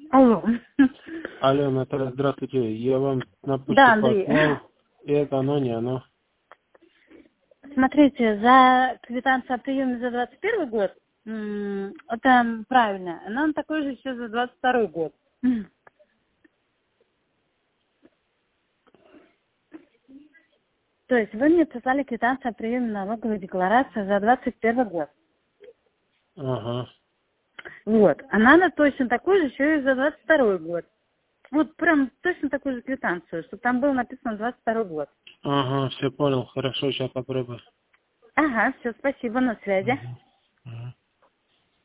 Алло. Алло, Наталья, здравствуйте. Я вам на почту Да, Андрей. послал, и это оно, не оно. Смотрите, за квитанцию о приеме за 21 год, это правильно, нам такой же еще за 22 год. То есть вы мне прислали квитанцию о приеме налоговой декларации за 21 год. Ага. Вот. А надо точно такой же еще и за 22 год. Вот прям точно такую же квитанцию, чтобы там было написано 22 год. Ага, все понял. Хорошо, сейчас попробую. Ага, все, спасибо, на связи. Ага.